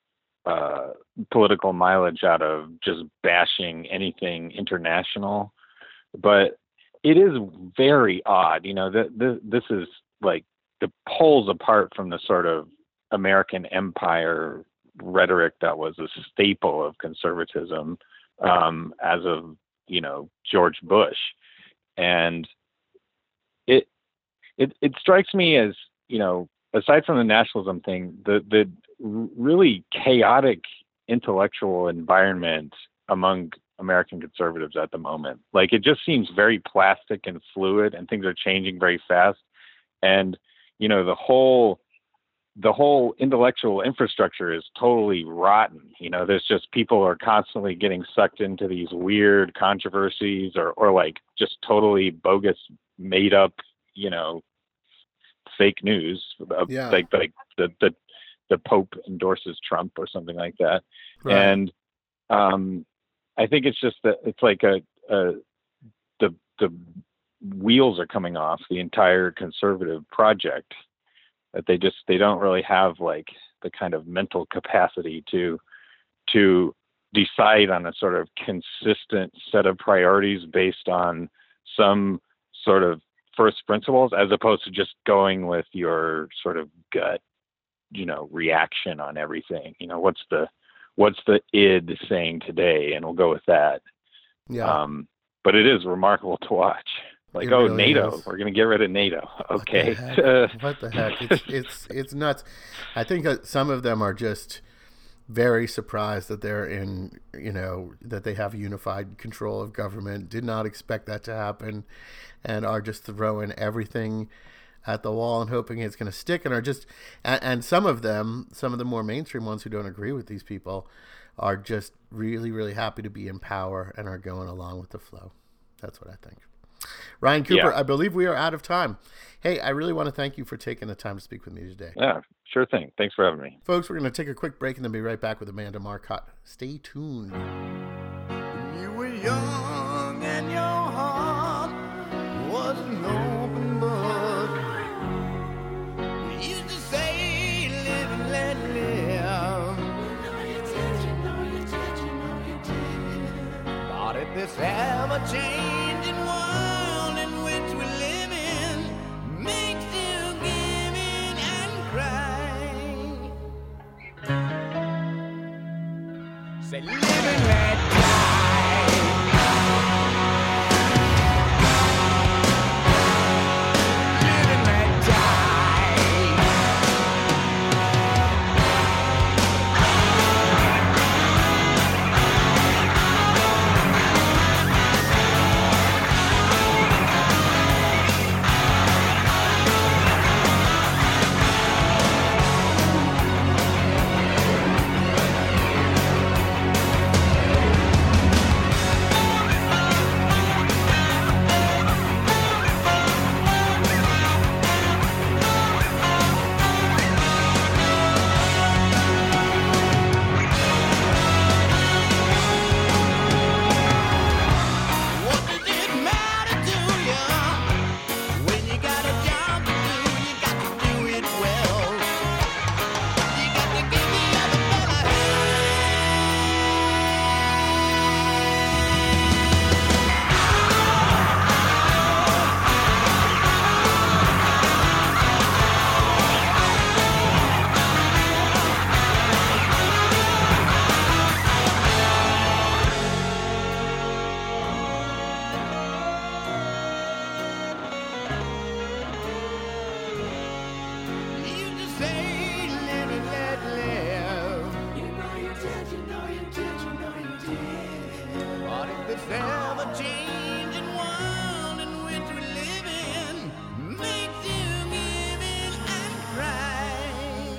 uh, political mileage out of just bashing anything international, but it is very odd, you know, that this, this is like the pulls apart from the sort of American empire rhetoric that was a staple of conservatism um, as of, you know, George Bush. And it, it, it strikes me as, you know, aside from the nationalism thing, the, the really chaotic intellectual environment among American conservatives at the moment. Like, it just seems very plastic and fluid, and things are changing very fast. And, you know, the whole, the whole intellectual infrastructure is totally rotten. You know, there's just, people are constantly getting sucked into these weird controversies or, or like just totally bogus, made up, you know, fake news. Yeah. Like, like the, the, the Pope endorses Trump or something like that. Right. And, um, I think it's just that it's like a, a the the wheels are coming off the entire conservative project, that they just they don't really have like the kind of mental capacity to to decide on a sort of consistent set of priorities based on some sort of first principles, as opposed to just going with your sort of gut, you know, reaction on everything. You know, what's the What's the id saying today? And we'll go with that. Yeah. Um, but it is remarkable to watch. Like, It oh, really NATO, is. We're going to get rid of NATO. Okay. What the heck? What the heck? It's, it's, it's nuts. I think that some of them are just very surprised that they're in, you know, that they have unified control of government, did not expect that to happen, and are just throwing everything at the wall and hoping it's going to stick, and are just, and, and some of them, some of the more mainstream ones who don't agree with these people, are just really, really happy to be in power and are going along with the flow. That's what I think. Ryan Cooper, Yeah. I believe we are out of time. Hey, I really want to thank you for taking the time to speak with me today. Yeah, sure thing. Thanks for having me. Folks, we're going to take a quick break and then be right back with Amanda Marcotte. Stay tuned. You were young and your heart was an open book. You used to say, live and let live. You know you did, you know you did, you know you did. But if this ever-changing world in which we live in makes you give in and cry, say, live and let die. Live and let die. What does it matter to you when you got a job to do? You got to do it well. You got to give the other fella You just say, live and let live. You know you did, you know you did, you know you did. But if this ever-changing world in which we live in makes you give in and cry,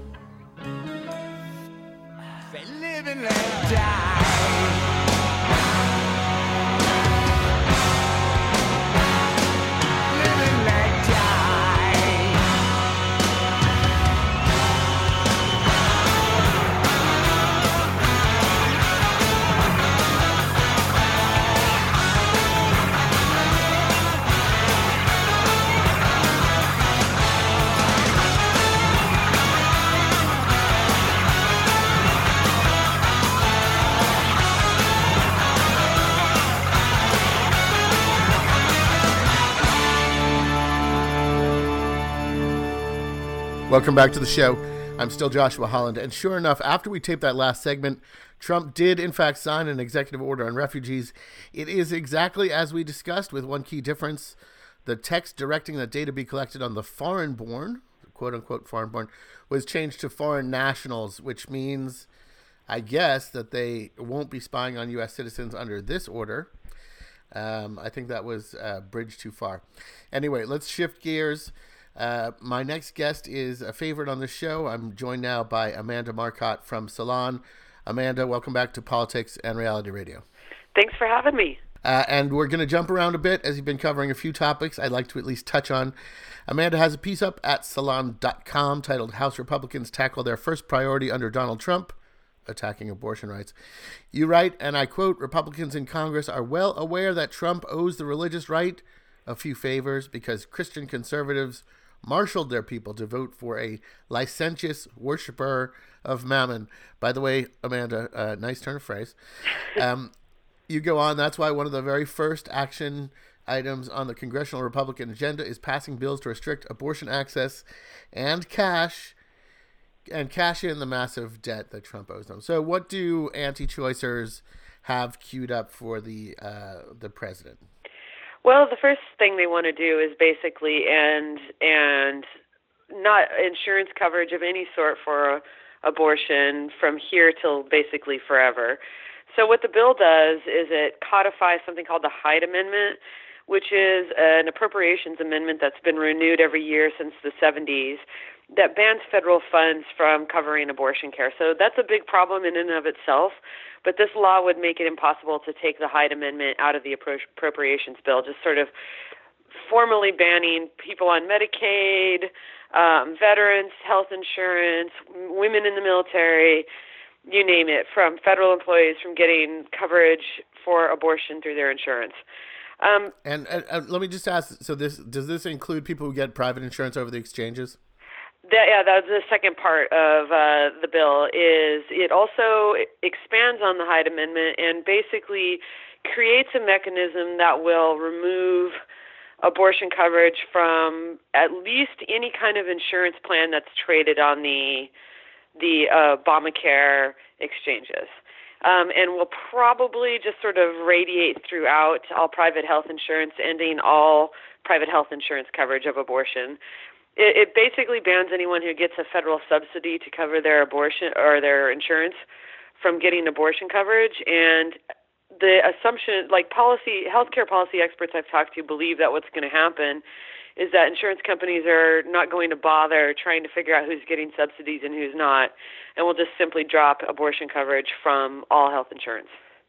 say, live and let die. Live and let die. Welcome back to the show. I'm still Joshua Holland, and sure enough, after we taped that last segment, Trump did in fact sign an executive order on refugees. It is exactly as we discussed, with one key difference. The text directing that data be collected on the foreign-born, quote-unquote foreign-born, was changed to foreign nationals, which means, I guess, that they won't be spying on U S citizens under this order. Um, I think that was a bridge too far. Anyway, let's shift gears. Uh, my next guest is a favorite on the show. I'm joined now by Amanda Marcotte from Salon. Amanda, welcome back to Politics and Reality Radio. Thanks for having me. Uh, and we're going to jump around a bit as you've been covering a few topics I'd like to at least touch on. Amanda has a piece up at salon dot com titled House Republicans Tackle Their First Priority Under Donald Trump, Attacking Abortion Rights. You write, and I quote, Republicans in Congress are well aware that Trump owes the religious right a few favors because Christian conservatives marshaled their people to vote for a licentious worshiper of Mammon. By the way, Amanda, uh, nice turn of phrase. Um, you go on, that's why one of the very first action items on the congressional Republican agenda is passing bills to restrict abortion access and cash and cash in the massive debt that Trump owes them. So what do anti-choicers have queued up for the uh, the president? Well, the first thing they want to do is basically end and not insurance coverage of any sort for abortion from here till basically forever. So what the bill does is it codifies something called the Hyde Amendment, which is an appropriations amendment that's been renewed every year since the seventies that bans federal funds from covering abortion care. So that's a big problem in and of itself. But this law would make it impossible to take the Hyde Amendment out of the appropriations bill, just sort of formally banning people on Medicaid, um, veterans, health insurance, women in the military, you name it, from federal employees from getting coverage for abortion through their insurance. Um, and uh, uh, let me just ask, so this does this include people who get private insurance over the exchanges? That, yeah, that's the second part of uh, the bill. Is it also expands on the Hyde Amendment and basically creates a mechanism that will remove abortion coverage from at least any kind of insurance plan that's traded on the the uh, Obamacare exchanges. Um, and will probably just sort of radiate throughout all private health insurance, ending all private health insurance coverage of abortion. It, it basically bans anyone who gets a federal subsidy to cover their abortion or their insurance from getting abortion coverage. And the assumption, like policy, healthcare policy experts I've talked to believe that what's going to happen is that insurance companies are not going to bother trying to figure out who's getting subsidies and who's not, and will just simply drop abortion coverage from all health insurance.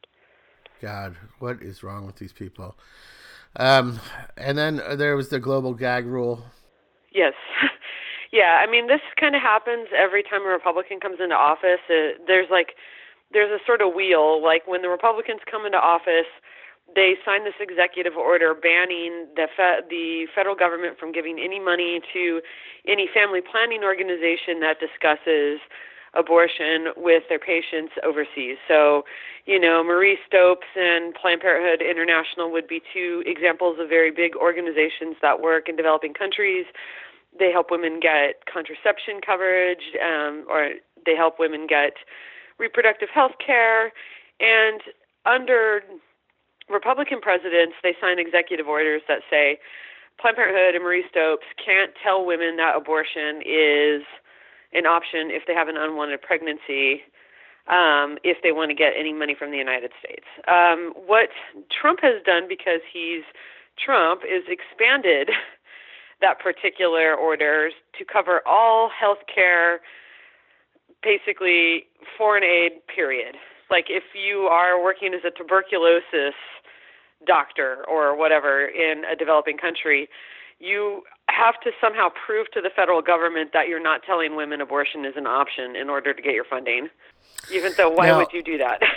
God, what is wrong with these people? Um, and then there was the global gag rule. Yes. Yeah, I mean, this kind of happens every time a Republican comes into office. Uh, there's like, there's a sort of wheel, like when the Republicans come into office, they sign this executive order banning the fe- the federal government from giving any money to any family planning organization that discusses abortion with their patients overseas. So, you know, Marie Stopes and Planned Parenthood International would be two examples of very big organizations that work in developing countries. They help women get contraception coverage, um, or they help women get reproductive health care. And under Republican presidents, they sign executive orders that say Planned Parenthood and Marie Stopes can't tell women that abortion is an option if they have an unwanted pregnancy, um, if they want to get any money from the United States. Um, what Trump has done, because he's Trump, is expanded that particular order to cover all health care, basically foreign aid, period. Like if you are working as a tuberculosis doctor or whatever in a developing country, you have to somehow prove to the federal government that you're not telling women abortion is an option in order to get your funding. Even though, why now, would you do that?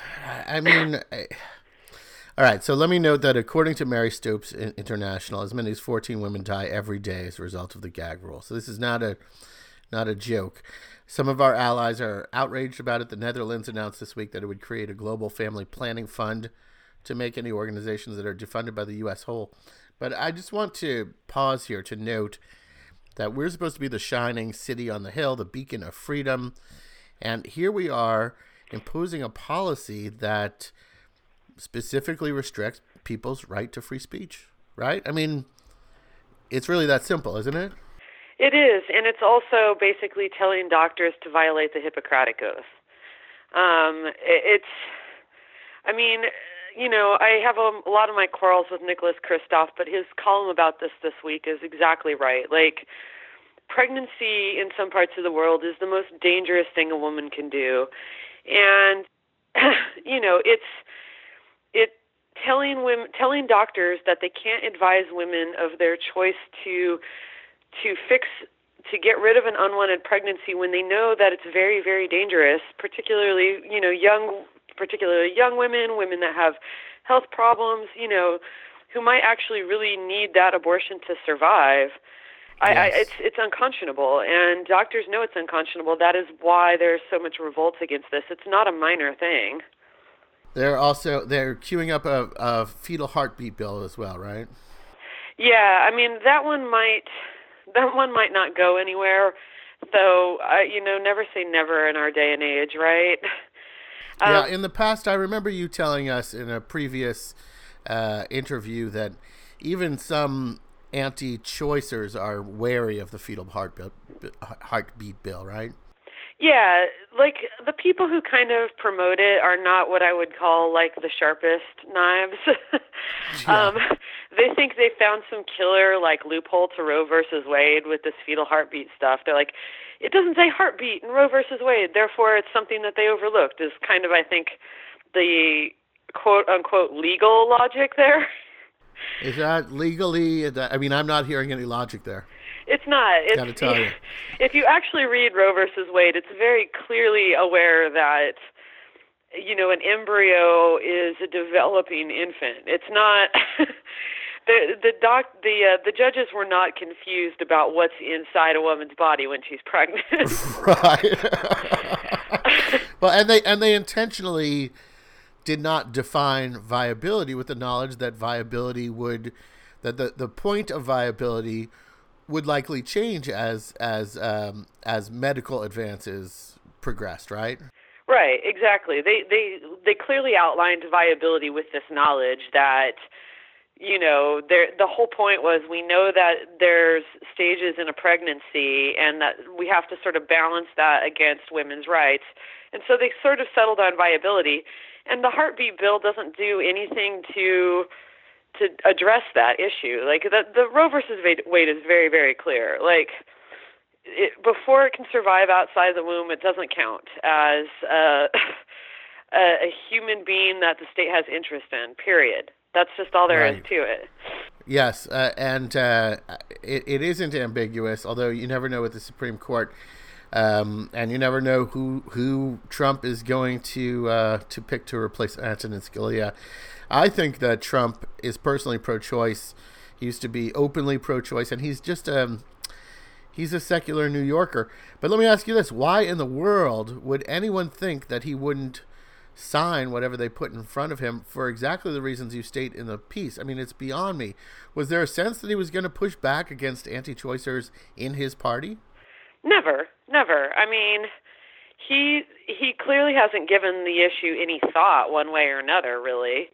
I mean, I, all right, so let me note that according to Mary Stopes International, as many as fourteen women die every day as a result of the gag rule. So this is not a not a joke. Some of our allies are outraged about it. The Netherlands announced this week that it would create a global family planning fund to make any organizations that are defunded by the U S whole. But I just want to pause here to note that we're supposed to be the shining city on the hill, the beacon of freedom. And here we are imposing a policy that specifically restricts people's right to free speech, right? I mean, it's really that simple, isn't it? It is, and it's also basically telling doctors to violate the Hippocratic Oath. Um, it's, I mean, you know, I have a, a lot of my quarrels with Nicholas Kristof, but his column about this this week is exactly right. Like, pregnancy in some parts of the world is the most dangerous thing a woman can do. And, you know, it's, it telling women, telling doctors that they can't advise women of their choice to to fix, to get rid of an unwanted pregnancy when they know that it's very, very dangerous, particularly, you know, young, particularly young women, women that have health problems, you know, who might actually really need that abortion to survive. I, Yes. I, it's it's unconscionable, and doctors know it's unconscionable. That is why there's so much revolt against this. It's not a minor thing. They're also, they're queuing up a, a fetal heartbeat bill as well, right? Yeah, I mean, that one might... That one might not go anywhere, though, uh, you know, never say never in our day and age, right? Um, Yeah, in the past, I remember you telling us in a previous uh, interview that even some anti-choicers are wary of the fetal heart bill, heartbeat bill, right? Yeah, like the people who kind of promote it are not what I would call like the sharpest knives. Yeah. um, they think they found some killer like loophole to Roe versus Wade with this fetal heartbeat stuff. They're like, it doesn't say heartbeat in Roe versus Wade, therefore it's something that they overlooked. Is kind of, I think, the quote unquote legal logic there. Is that legally? I mean, I'm not hearing any logic there. It's not. It's, Gotta tell you. If you actually read Roe versus Wade, it's very clearly aware that, you know, an embryo is a developing infant. It's not. the the doc the uh, the judges were not confused about what's inside a woman's body when she's pregnant. Right. Well, and they and they intentionally did not define viability with the knowledge that viability would that the the point of viability would likely change as as um, as medical advances progressed, right? Right, exactly. They they they clearly outlined viability with this knowledge that, you know, there the whole point was we know that there's stages in a pregnancy and that we have to sort of balance that against women's rights. And so they sort of settled on viability. And the heartbeat bill doesn't do anything to to address that issue. Like the the Roe versus Wade is very, very clear. Like it, before it can survive outside the womb, it doesn't count as uh, a, a human being that the state has interest in. Period. That's just all there Right. is to it. Yes, uh, and uh, it, it isn't ambiguous, although you never know with the Supreme Court, um, and you never know who who Trump is going to uh, to pick to replace Antonin Scalia. I think that Trump is personally pro-choice. He used to be openly pro-choice, and he's just um, he's a secular New Yorker. But let me ask you this: why in the world would anyone think that he wouldn't sign whatever they put in front of him for exactly the reasons you state in the piece? I mean, it's beyond me. Was there a sense that he was going to push back against anti-choicers in his party? Never, never. I mean, he he clearly hasn't given the issue any thought one way or another, really.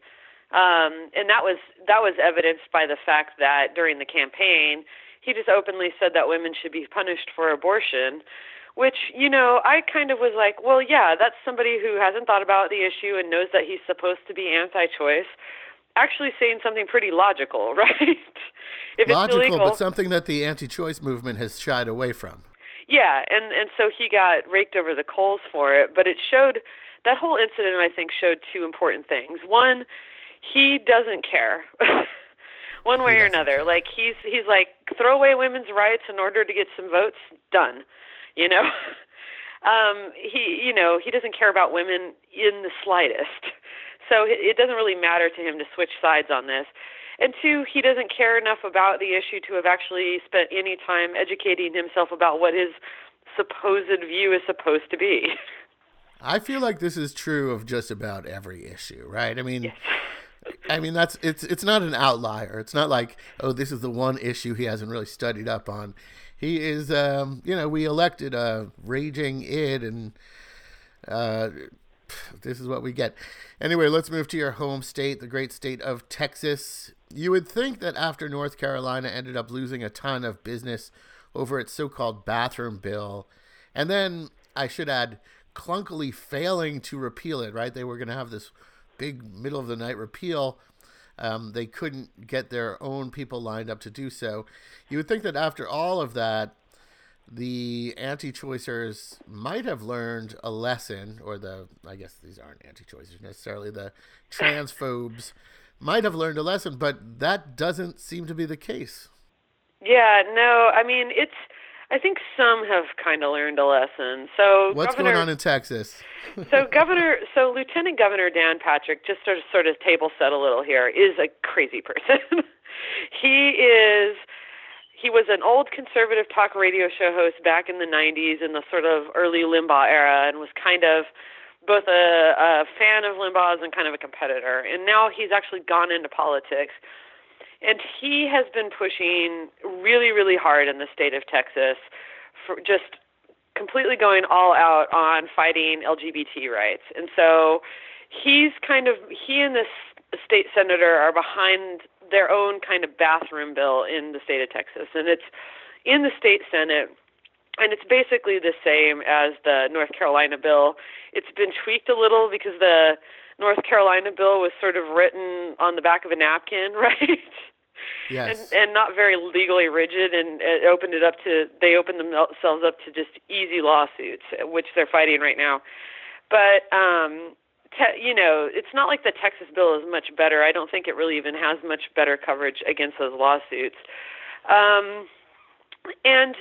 Um, and that was that was evidenced by the fact that during the campaign, he just openly said that women should be punished for abortion, which, you know, I kind of was like, well, yeah, that's somebody who hasn't thought about the issue and knows that he's supposed to be anti-choice, actually saying something pretty logical, right? If Logical, it's illegal, but something that the anti-choice movement has shied away from. Yeah, and, and so he got raked over the coals for it, but it showed, that whole incident, I think, showed two important things. One, he doesn't care, one way or another. Care. Like, he's he's like, throw away women's rights in order to get some votes, done, you know? um, he, you know, he doesn't care about women in the slightest. So it doesn't really matter to him to switch sides on this. And two, he doesn't care enough about the issue to have actually spent any time educating himself about what his supposed view is supposed to be. I feel like this is true of just about every issue, right? I mean, yes. I mean that's it's it's not an outlier. It's not like, oh, this is the one issue he hasn't really studied up on. He is, um, you know, we elected a raging id, and uh, this is what we get. Anyway, let's move to your home state, the great state of Texas. You would think that after North Carolina ended up losing a ton of business over its so-called bathroom bill, and then, I should add, clunkily failing to repeal it, right? They were going to have this big middle-of-the-night repeal. Um, they couldn't get their own people lined up to do so. You would think that after all of that, the anti-choicers might have learned a lesson, or the, I guess these aren't anti-choicers necessarily, the transphobes might have learned a lesson, but that doesn't seem to be the case. Yeah, no, I mean, it's, I think some have kind of learned a lesson. So what's Governor, going on in Texas? so Governor, so Lieutenant Governor Dan Patrick, just sort of sort of table set a little here, is a crazy person. he is, he was an old conservative talk radio show host back in the nineties in the sort of early Limbaugh era, and was kind of both a, a fan of Limbaugh's and kind of a competitor. And now he's actually gone into politics. And he has been pushing really, really hard in the state of Texas for just completely going all out on fighting L G B T rights. And so he's kind of, he and this state senator are behind their own kind of bathroom bill in the state of Texas. And it's in the state Senate. and it's basically the same as the North Carolina bill. It's been tweaked a little because the North Carolina bill was sort of written on the back of a napkin, right? Yes. And, and not very legally rigid, and it opened it up to, they opened themselves up to just easy lawsuits, which they're fighting right now. But, um, te- you know, it's not like the Texas bill is much better. I don't think it really even has much better coverage against those lawsuits. Um, and,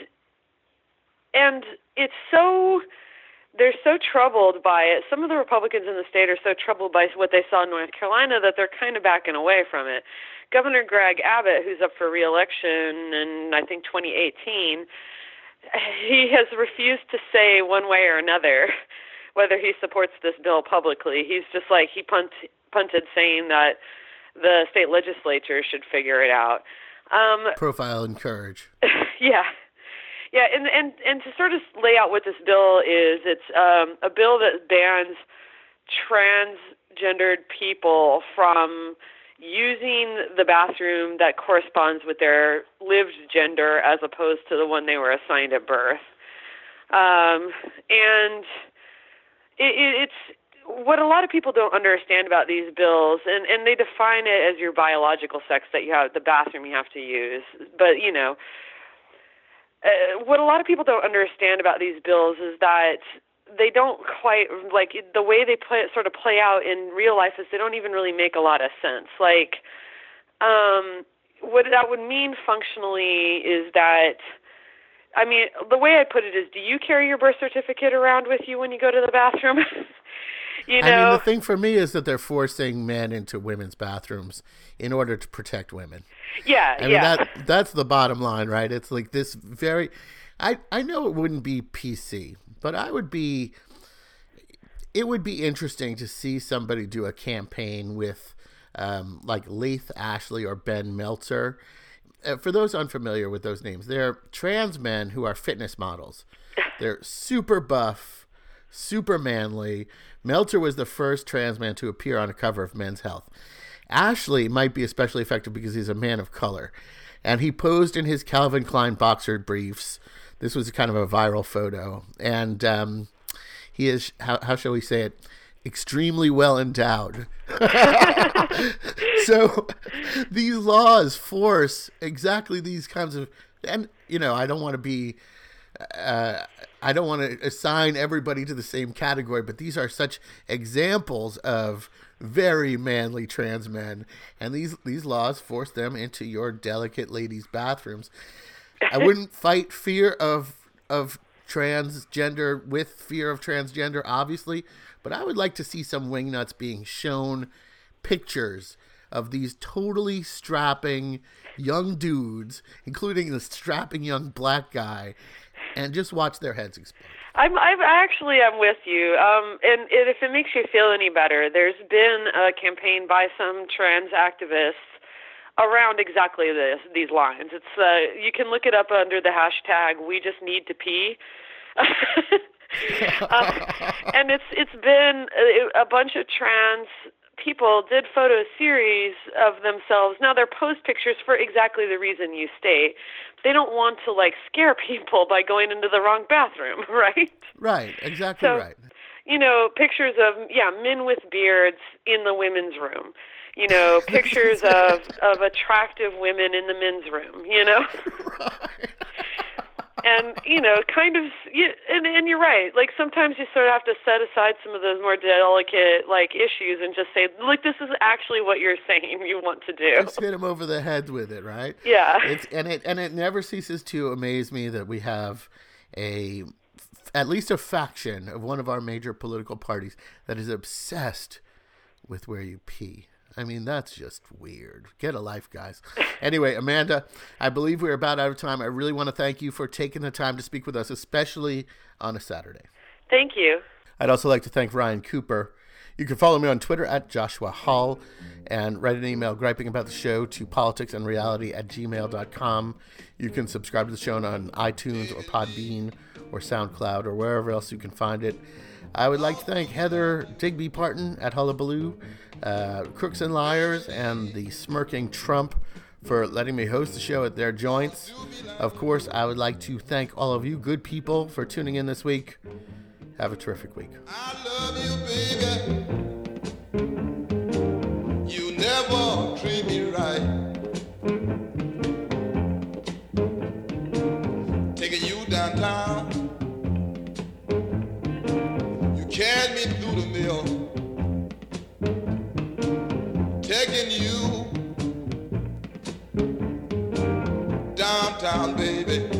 and it's so, they're so troubled by it. Some of the Republicans in the state are so troubled by what they saw in North Carolina that they're kind of backing away from it. Governor Greg Abbott, who's up for re-election in, I think, twenty eighteen, he has refused to say one way or another whether he supports this bill publicly. He's just like, he punt, punted saying that the state legislature should figure it out. Um, Profile and courage. Yeah. Yeah, and, and, and to sort of lay out what this bill is, it's um, a bill that bans transgendered people from using the bathroom that corresponds with their lived gender as opposed to the one they were assigned at birth. Um, and it, it, it's what a lot of people don't understand about these bills, and, and they define it as your biological sex that you have, the bathroom you have to use. But, you know, Uh, what a lot of people don't understand about these bills is that they don't quite, like, the way they play, sort of play out in real life is they don't even really make a lot of sense. Like, um, what that would mean functionally is that, I mean, the way I put it is, do you carry your birth certificate around with you when you go to the bathroom? You know? I mean, the thing for me is that they're forcing men into women's bathrooms in order to protect women. Yeah, I mean, yeah. that, that's the bottom line, right? It's like this very, I, I know it wouldn't be P C, but I would be, it would be interesting to see somebody do a campaign with um, like Laith Ashley or Ben Meltzer. Uh, for those unfamiliar with those names, they're trans men who are fitness models. They're super buff, super manly. Meltzer was the first trans man to appear on a cover of Men's Health. Ashley might be especially effective because he's a man of color. And he posed in his Calvin Klein boxer briefs. This was kind of a viral photo. And um, he is, how, how shall we say it, extremely well endowed. So these laws force exactly these kinds of, and, you know, I don't want to be, uh, I don't want to assign everybody to the same category, but these are such examples of very manly trans men, and these these laws force them into your delicate ladies' bathrooms. I wouldn't fight fear of of transgender with fear of transgender, obviously, but I would like to see some wingnuts being shown pictures of these totally strapping young dudes, including the strapping young black guy, and just watch their heads explode. I'm, I'm actually, I'm with you. Um, and, and if it makes you feel any better, there's been a campaign by some trans activists around exactly this, these lines. It's, uh, you can look it up under the hashtag We Just Need to Pee. uh, and it's, it's been a, a bunch of trans people did photo series of themselves. Now they're post pictures for exactly the reason you state. They don't want to like scare people by going into the wrong bathroom, right? Right, exactly so, right. You know, pictures of yeah, men with beards in the women's room. You know, pictures of of attractive women in the men's room, you know? Right. And, you know, kind of, you, and, and you're right. Like, sometimes you sort of have to set aside some of those more delicate, like, issues and just say, look, this is actually what you're saying you want to do. Just hit them over the head with it, right? Yeah. It's, and it and it never ceases to amaze me that we have a, at least a faction of one of our major political parties that is obsessed with where you pee. I mean, that's just weird. Get a life, guys. Anyway, Amanda, I believe we're about out of time. I really want to thank you for taking the time to speak with us, especially on a Saturday. Thank you. I'd also like to thank Ryan Cooper. You can follow me on Twitter at Joshua Hall and write an email griping about the show to politicsandreality at gmail dot com. You can subscribe to the show on iTunes or Podbean or SoundCloud or wherever else you can find it. I would like to thank Heather Digby Parton at Hullabaloo, uh, Crooks and Liars, and the Smirking Trump for letting me host the show at their joints. Of course, I would like to thank all of you good people for tuning in this week. Have a terrific week. I love you, baby. You never treat me right. Taking you downtown, you carried me through the mill. Taking you downtown, baby.